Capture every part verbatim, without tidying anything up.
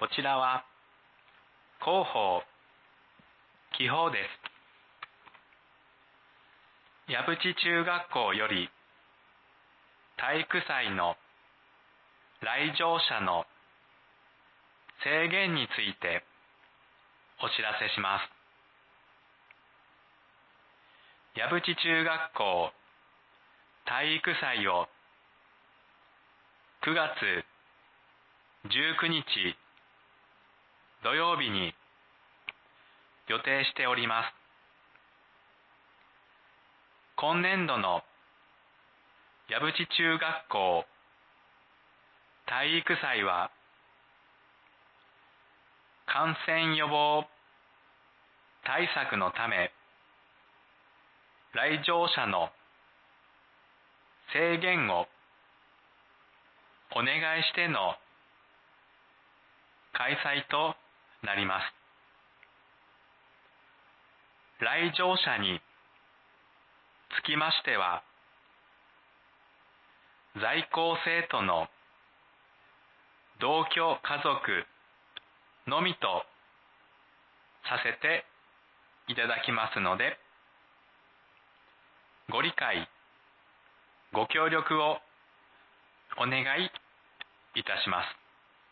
ちらは広報記法です。矢淵中学校より体育祭の来場者の制限についてお知らせします。矢淵中学校体育祭をくがつじゅうくにち土曜日に予定しております。今年度の矢淵中学校体育祭は感染予防対策のため来場者の制限をお願いしての開催となります。来場者につきましては、在校生徒の同居家族のみとさせていただきますので、ご理解、ご協力をお願いいたします。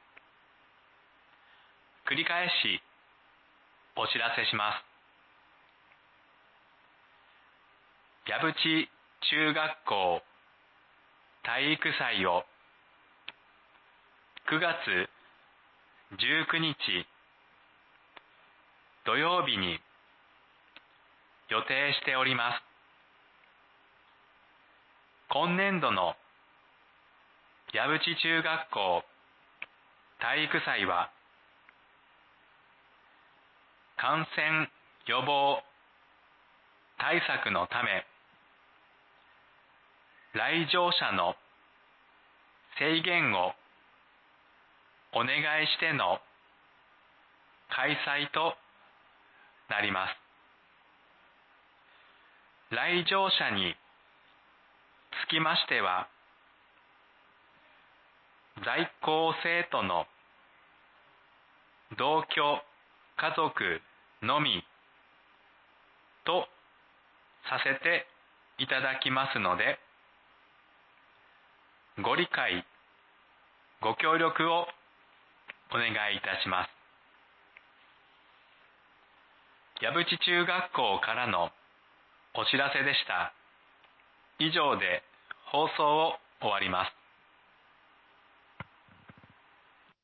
繰り返しお知らせします。矢淵中学校体育祭をくがつじゅうくにち土曜日に予定しております。今年度の矢淵中学校体育祭は感染予防対策のため来場者の制限をお願いしての開催となります。来場者につきましては、在校生徒の同居家族のみとさせていただきますので、ご理解、ご協力をお願いいたします。矢淵中学校からのお知らせでした。以上で放送を終わります。